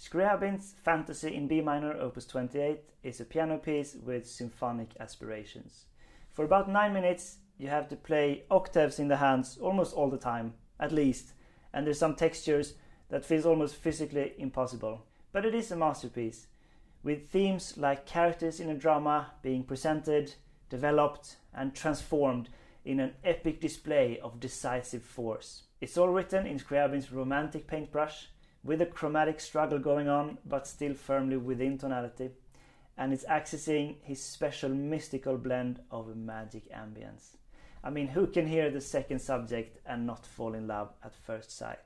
Scriabin's Fantasy in B minor, opus 28, is a piano piece with symphonic aspirations. For about 9 minutes, you have to play octaves in the hands almost all the time, at least, and there's some textures that feels almost physically impossible. But it is a masterpiece, with themes like characters in a drama being presented, developed, and transformed in an epic display of decisive force. It's all written in Scriabin's romantic paintbrush, with a chromatic struggle going on, but still firmly within tonality, and it's accessing his special mystical blend of magic ambience. I mean, who can hear the second subject and not fall in love at first sight?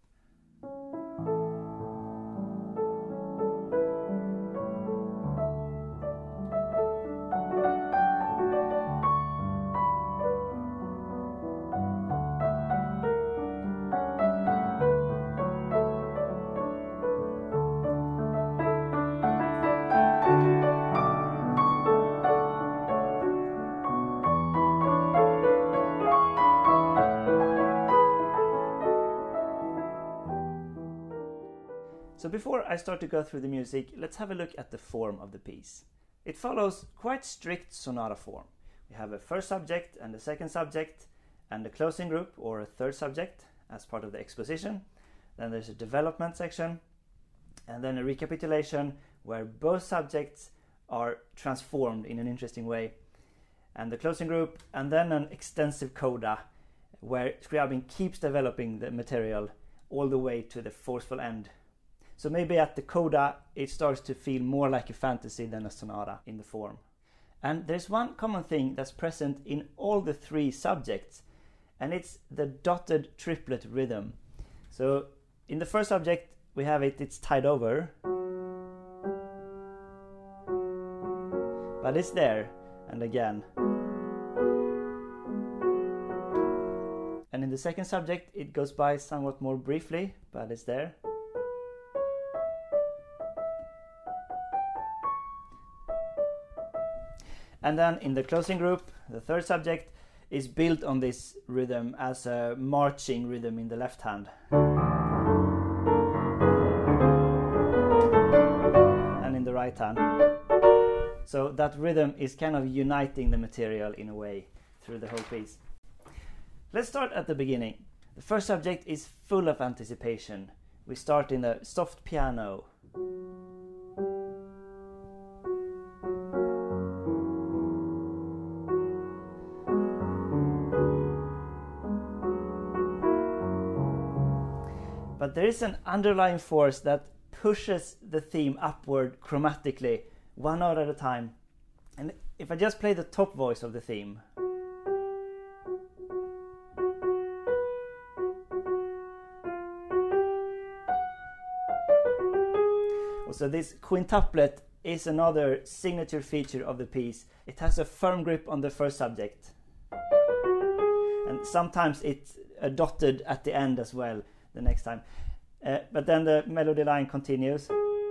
So before I start to go through the music, let's have a look at the form of the piece. It follows quite strict sonata form. We have a first subject and a second subject, and a closing group or a third subject as part of the exposition. Then there's a development section, and then a recapitulation where both subjects are transformed in an interesting way, and the closing group, and then an extensive coda where Scriabin keeps developing the material all the way to the forceful end. So maybe at the coda it starts to feel more like a fantasy than a sonata in the form. And there's one common thing that's present in all the three subjects, and it's the dotted triplet rhythm. So in the first subject we have it's tied over, but it's there, and again. And in the second subject it goes by somewhat more briefly, but it's there. And then in the closing group, the third subject is built on this rhythm as a marching rhythm in the left hand. And in the right hand. So that rhythm is kind of uniting the material in a way through the whole piece. Let's start at the beginning. The first subject is full of anticipation. We start in a soft piano. But there is an underlying force that pushes the theme upward chromatically, one note at a time. And if I just play the top voice of the theme, so this quintuplet is another signature feature of the piece. It has a firm grip on the first subject, and sometimes it's dotted at the end as well the next time. But then the melody line continues.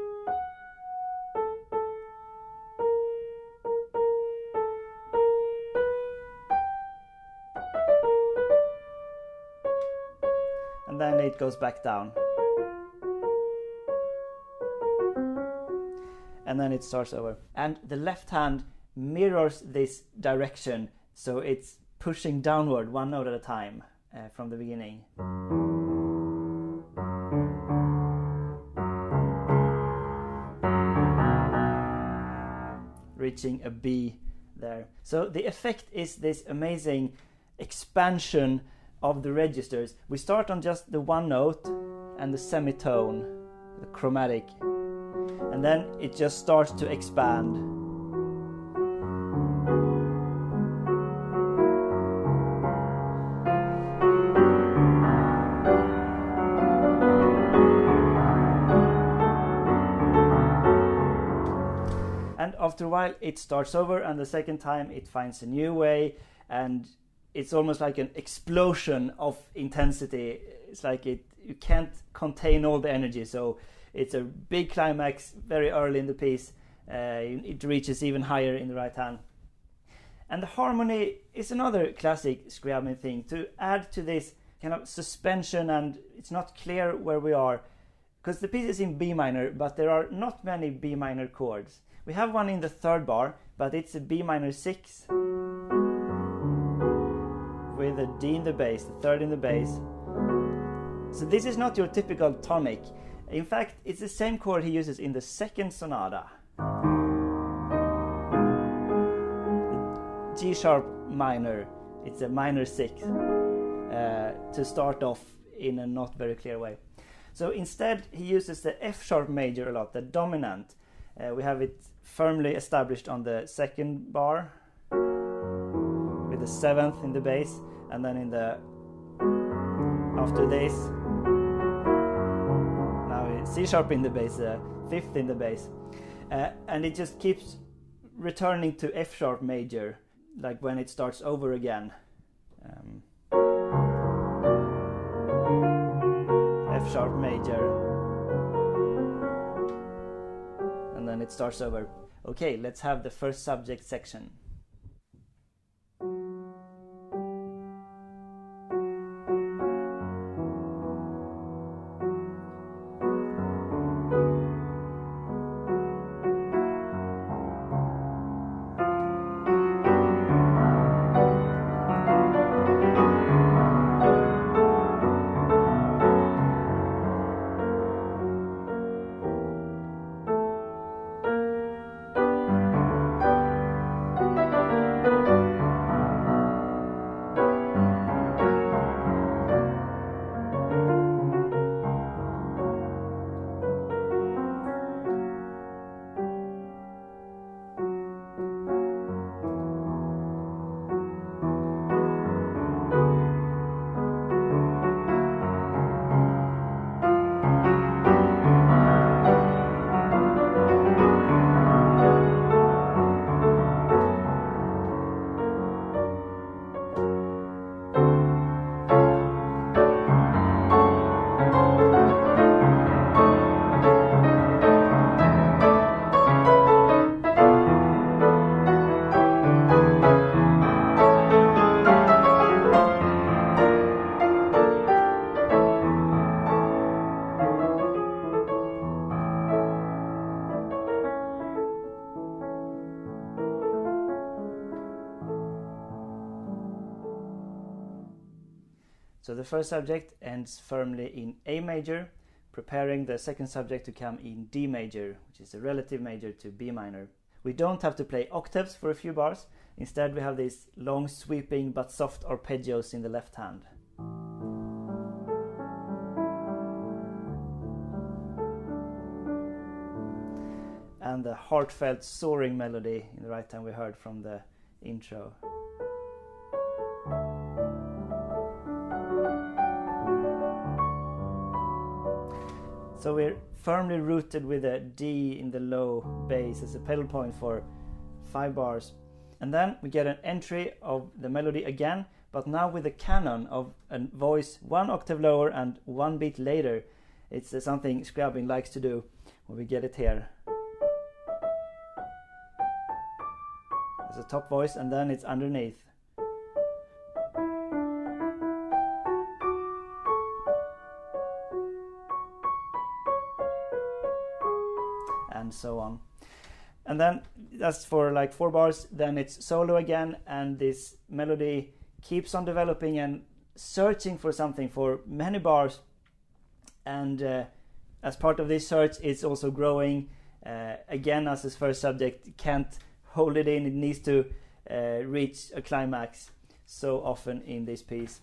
And then it goes back down. And then it starts over. And the left hand mirrors this direction, so it's pushing downward one note at a time from the beginning. Reaching a B there. So the effect is this amazing expansion of the registers. We start on just the one note and the semitone, the chromatic, and then it just starts to expand. And after a while it starts over, and the second time it finds a new way, and it's almost like an explosion of intensity. It's like you can't contain all the energy, so it's a big climax very early in the piece. It reaches even higher in the right hand. And the harmony is another classic Scriabin thing, to add to this kind of suspension, and it's not clear where we are. because the piece is in B minor, but there are not many B minor chords. We have one in the third bar, but it's a B minor 6 with a D in the bass, the third in the bass. So this is not your typical tonic. In fact, it's the same chord he uses in the second sonata. G sharp minor, it's a minor 6 to start off in a not very clear way. So instead he uses the F sharp major a lot, the dominant. We have it firmly established on the second bar with the 7th in the bass, and then in the after this now it's C sharp in the bass, 5th in the bass, and it just keeps returning to F sharp major, like when it starts over again. F sharp major, and then it starts over. Okay, let's have the first subject section. So the first subject ends firmly in A major, preparing the second subject to come in D major, which is a relative major to B minor. We don't have to play octaves for a few bars. Instead we have these long sweeping but soft arpeggios in the left hand. And the heartfelt soaring melody in the right hand we heard from the intro. So we're firmly rooted with a D in the low bass as a pedal point for 5 bars. And then we get an entry of the melody again, but now with a canon of a voice 1 octave lower and 1 beat later. It's something Scriabin likes to do when we get it here. There's a top voice and then it's underneath. And so on. And then that's for like 4 bars, then it's solo again, and this melody keeps on developing and searching for something for many bars, and as part of this search it's also growing again as his first subject can't hold it in, it needs to reach a climax so often in this piece.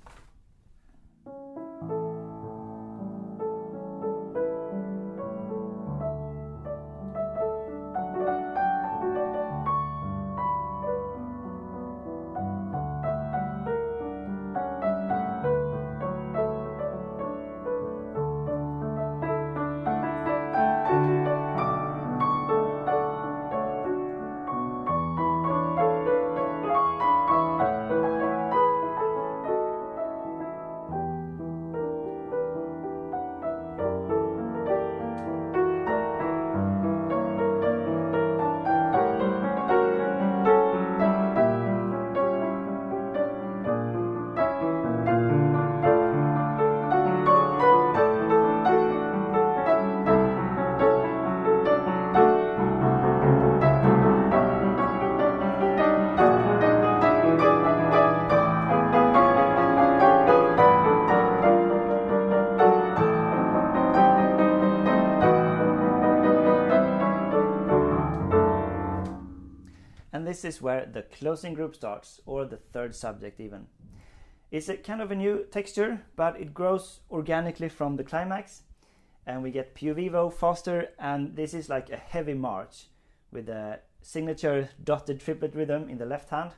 this is where the closing group starts, or the third subject even. It's a kind of a new texture, but it grows organically from the climax, and we get più vivo, faster, and this is like a heavy march with a signature dotted triplet rhythm in the left hand,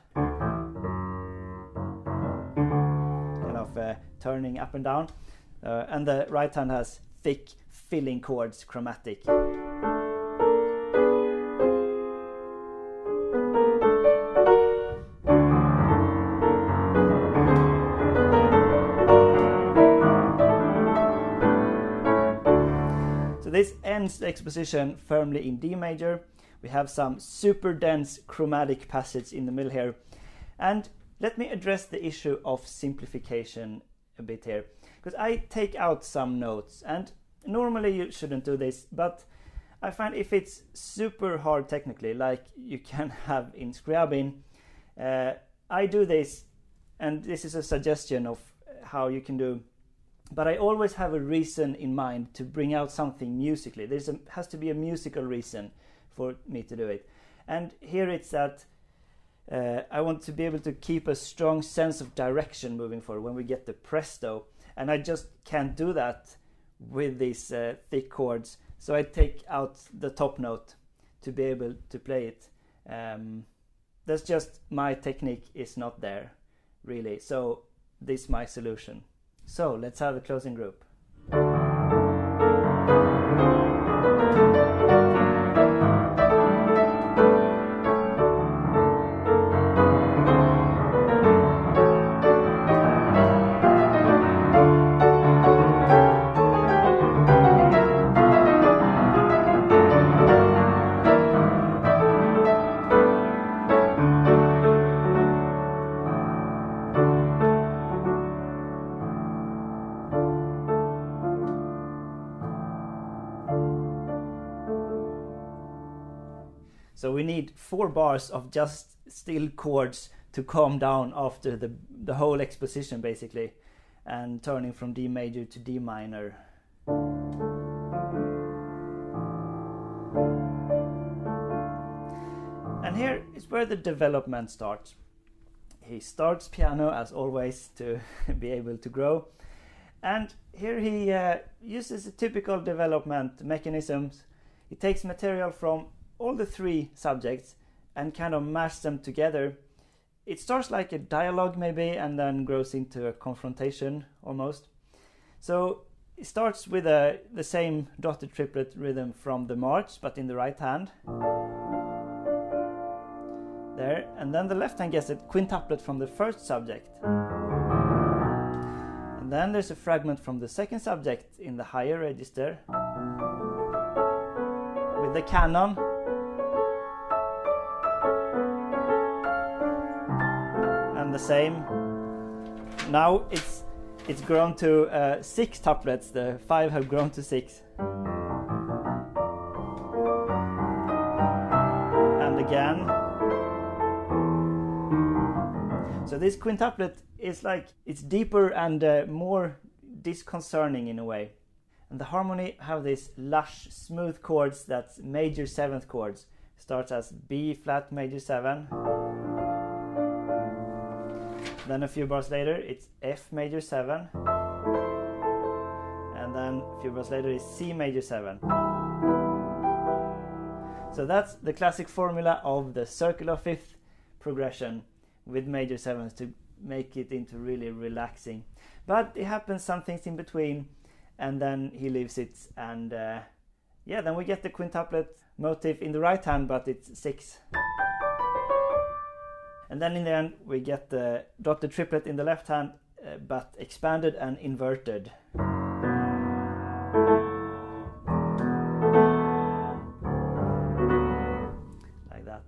kind of turning up and down, and the right hand has thick filling chords, chromatic. So this ends the exposition firmly in D major. We have some super dense chromatic passage in the middle here. And let me address the issue of simplification a bit here, because I take out some notes, and normally you shouldn't do this, but I find if it's super hard technically, like you can have in Scriabin, I do this, and this is a suggestion of how you can do, but I always have a reason in mind to bring out something musically. Has to be a musical reason for me to do it. And here it's that I want to be able to keep a strong sense of direction moving forward when we get the presto, and I just can't do that with these thick chords, so I take out the top note to be able to play it. That's just my technique is not there really, so this is my solution. So let's have a closing group. So we need 4 bars of just still chords to calm down after the whole exposition basically, and turning from D major to D minor. And here is where the development starts. He starts piano as always to be able to grow, and here he uses a typical development mechanisms. He takes material from all the 3 subjects and kind of mash them together. It starts like a dialogue maybe, and then grows into a confrontation almost. So it starts with the same dotted triplet rhythm from the march, but in the right hand. There, and then the left hand gets a quintuplet from the first subject. And then there's a fragment from the second subject in the higher register with the canon. The same. Now it's grown to 6 tuplets. The 5 have grown to 6. And again. So this quintuplet is like, it's deeper and more disconcerting in a way. And the harmony have these lush, smooth chords that's major 7th chords. Starts as B flat major 7. Then a few bars later it's F major 7, and then a few bars later is C major 7. So that's the classic formula of the circular 5th progression with major 7s to make it into really relaxing. But it happens some things in between, and then he leaves it, and yeah, then we get the quintuplet motif in the right hand, but it's 6. And then in the end we get the dotted triplet in the left hand, but expanded and inverted. Like that.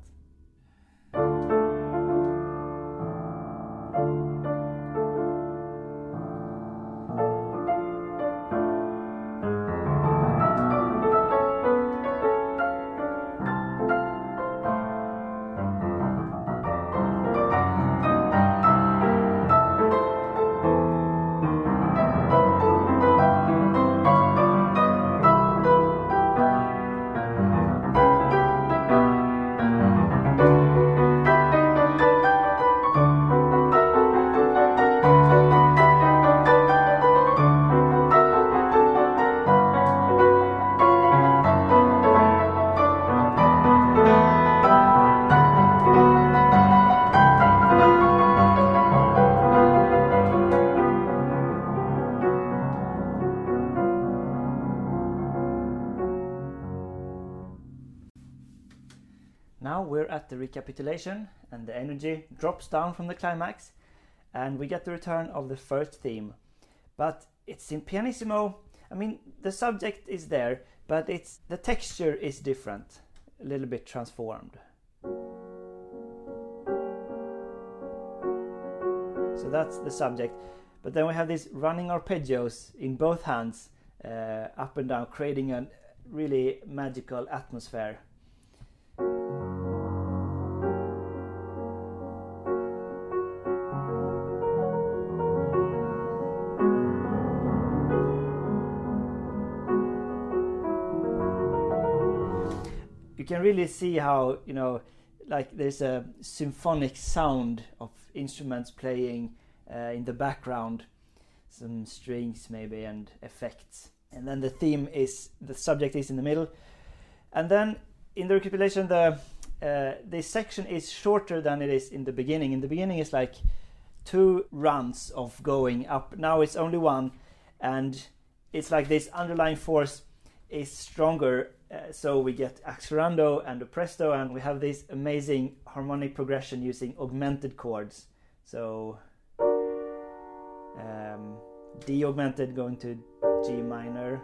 now we're at the recapitulation, and the energy drops down from the climax, and we get the return of the first theme. But it's in pianissimo. I mean, the subject is there, but the texture is different, a little bit transformed. So that's the subject. But then we have these running arpeggios in both hands, up and down, creating a really magical atmosphere. You can really see how, like there's a symphonic sound of instruments playing in the background, some strings maybe and effects, and then the subject is in the middle, and then in the recapitulation this section is shorter than it is in the beginning. In the beginning it's like 2 runs of going up. Now it's only 1, and it's like this underlying force is stronger, so we get accelerando and a presto, and we have this amazing harmonic progression using augmented chords. So D augmented going to G minor,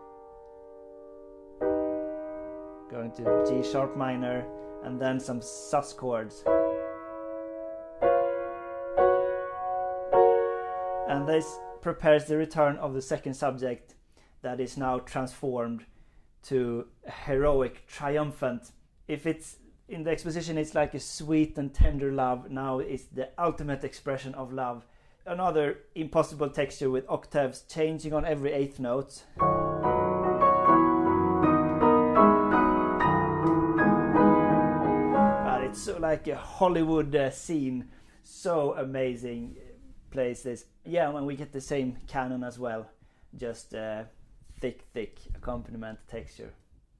going to G sharp minor, and then some sus chords. And this prepares the return of the second subject that is now transformed to heroic, triumphant. If it's in the exposition, it's like a sweet and tender love. Now it's the ultimate expression of love. Another impossible texture with octaves changing on every 8th note. But it's so like a Hollywood scene. So amazing plays this. Yeah, when we get the same canon as well. Just thick accompaniment texture.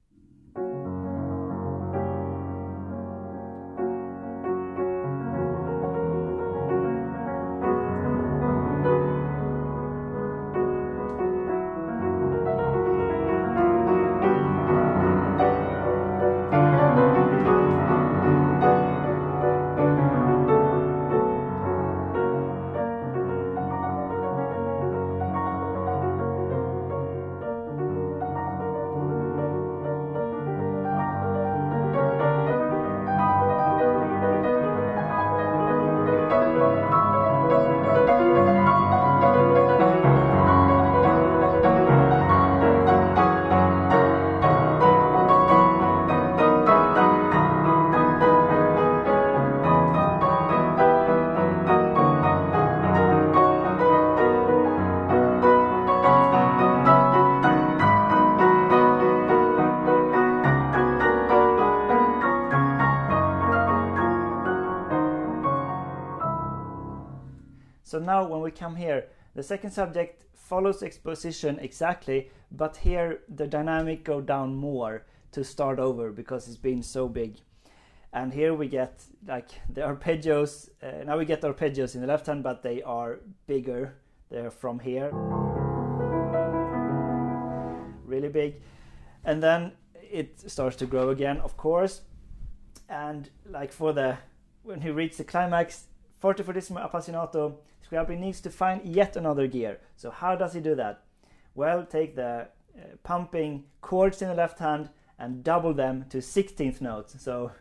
So now when we come here, the second subject follows exposition exactly, but here the dynamic go down more to start over because it's been so big. And here we get like the arpeggios. Now we get arpeggios in the left hand, but they are bigger. They're from here, really big. And then it starts to grow again, of course. And like when he reaches the climax, forte fortissimo appassionato, Scriabin needs to find yet another gear. So how does he do that? Well, take the pumping chords in the left hand and double them to 16th notes. So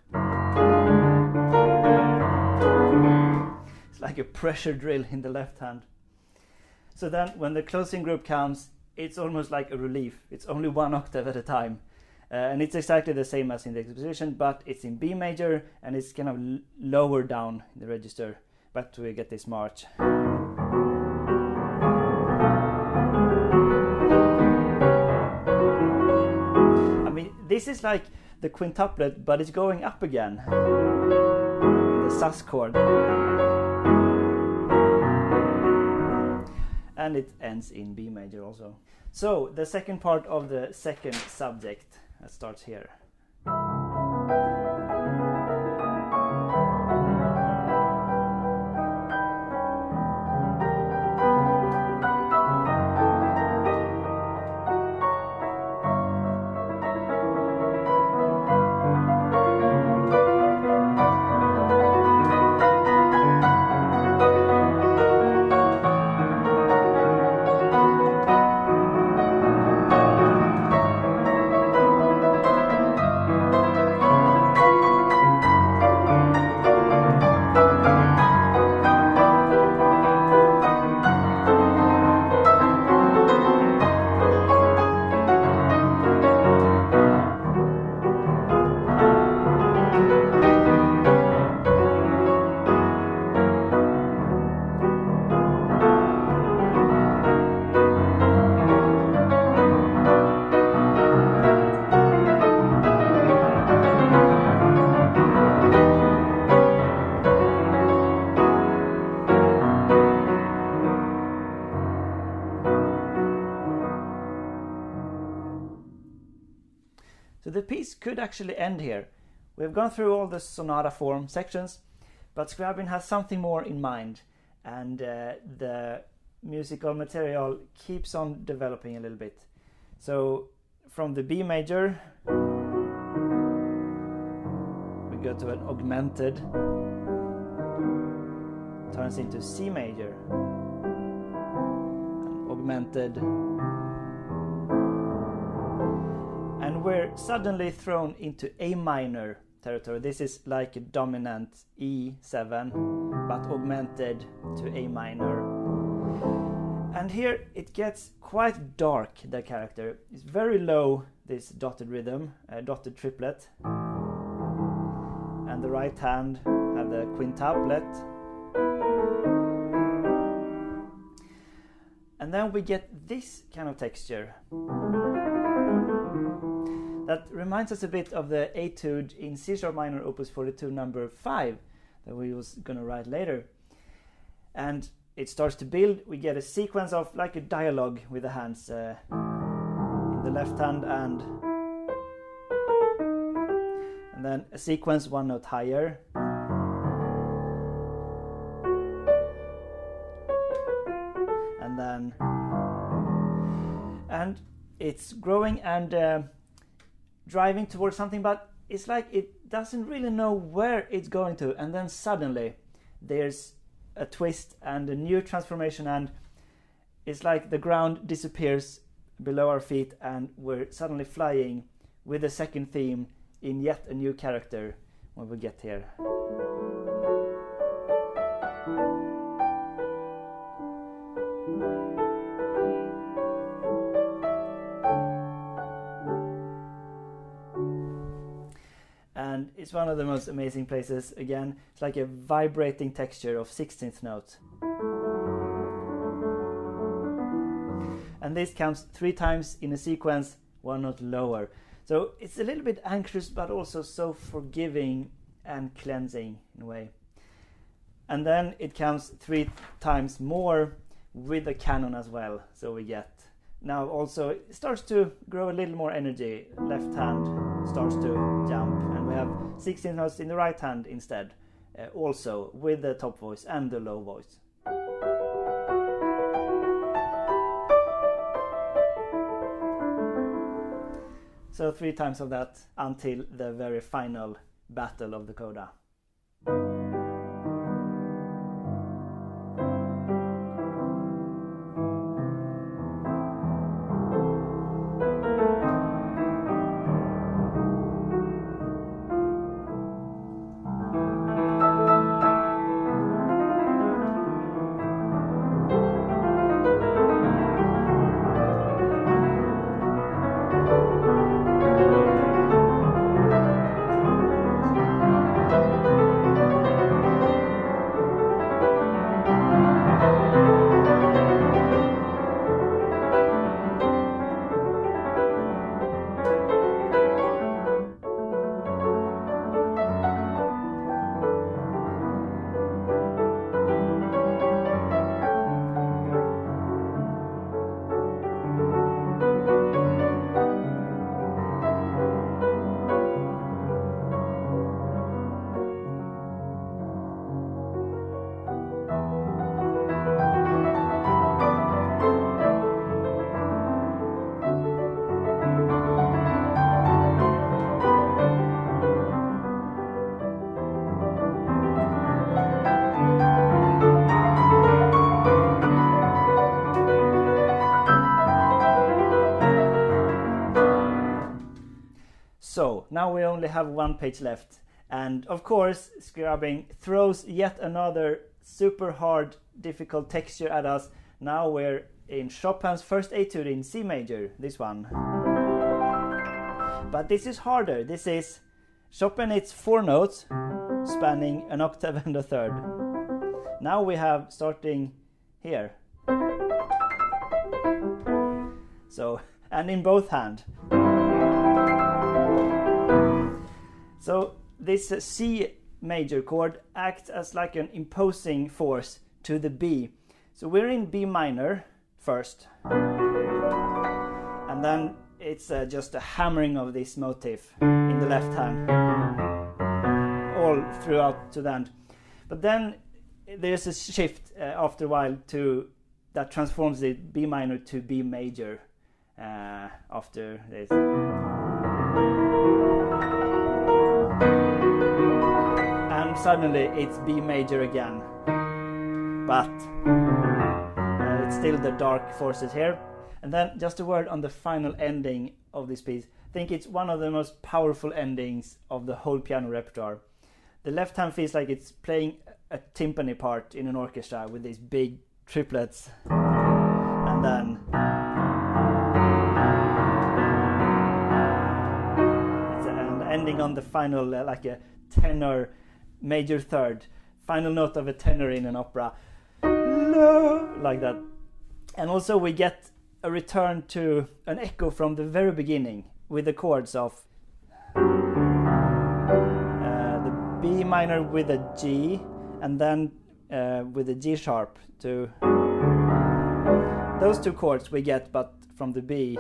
it's like a pressure drill in the left hand. So then when the closing group comes, it's almost like a relief. It's only 1 octave at a time. And it's exactly the same as in the exposition, but it's in B major and it's kind of lower down in the register. But we get this march. I mean, this is like the quintuplet, but it's going up again. The sus chord. And it ends in B major also. So the second part of the second subject starts here. So the piece could actually end here. We've gone through all the sonata form sections, but Scriabin has something more in mind, and the musical material keeps on developing a little bit. So from the B major we go to an augmented, turns into C major, an augmented, and we're suddenly thrown into A minor territory. This is like a dominant E7 but augmented to A minor. And here it gets quite dark, the character. It's very low, this dotted rhythm, dotted triplet. And the right hand have the quintuplet. And then we get this kind of texture. That reminds us a bit of the etude in C sharp minor opus 42 number 5 that we was going to write later. And it starts to build. We get a sequence of like a dialogue with the hands in the left hand, and then a sequence one note higher, and it's growing and driving towards something, but it's like it doesn't really know where it's going to, and then suddenly there's a twist and a new transformation, and it's like the ground disappears below our feet and we're suddenly flying with the second theme in yet a new character when we get here. And it's one of the most amazing places. Again, it's like a vibrating texture of 16th note. And this comes 3 times in a sequence, 1 note lower. So it's a little bit anxious, but also so forgiving and cleansing in a way. And then it comes 3 times more with the canon as well. So we get, now also it starts to grow a little more energy. Left hand starts to jump, and we have 16 notes in the right hand instead, also with the top voice and the low voice. So 3 times of that until the very final battle of the coda. So now we only have 1 page left, and of course Scriabin throws yet another super hard, difficult texture at us. Now we're in Chopin's first etude in C major, this one. But this is harder. This is Chopin, it's 4 notes spanning an octave and a third. Now we have starting here. So, and in both hands. So this C major chord acts as like an imposing force to the B. So we're in B minor first, and then it's just a hammering of this motif in the left hand all throughout to the end. But then there's a shift after a while that transforms the B minor to B major after this. And suddenly it's B major again. But it's still the dark forces here. And then just a word on the final ending of this piece. I think it's one of the most powerful endings of the whole piano repertoire. The left hand feels like it's playing a timpani part in an orchestra with these big triplets. And then it's an ending on the final like a tenor major third. Final note of a tenor in an opera. Like that. And also we get a return to an echo from the very beginning with the chords of the B minor with a G and then with a G sharp to those two chords we get but from the B.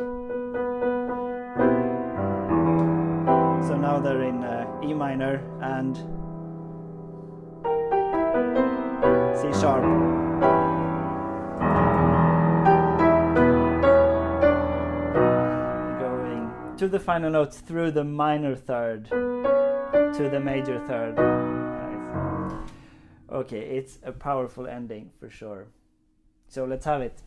So now they're in E minor and C sharp. To the final notes through the minor third to the major third. Nice. Okay, it's a powerful ending for sure. So let's have it.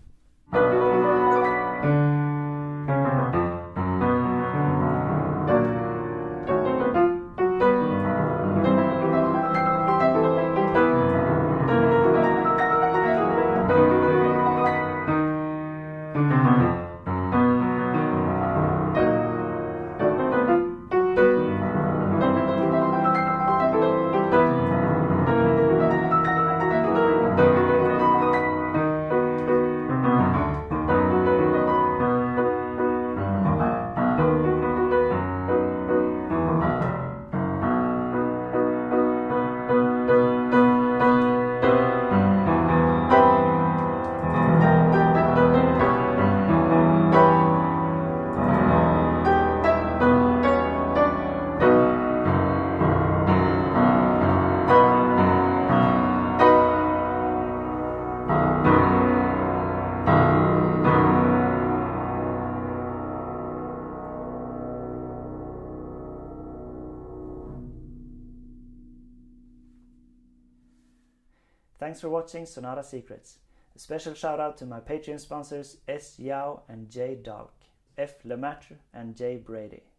Thanks for watching Sonata Secrets. A special shout out to my Patreon sponsors S. Yao and J. Dalk, F. Lemaitre and J. Brady.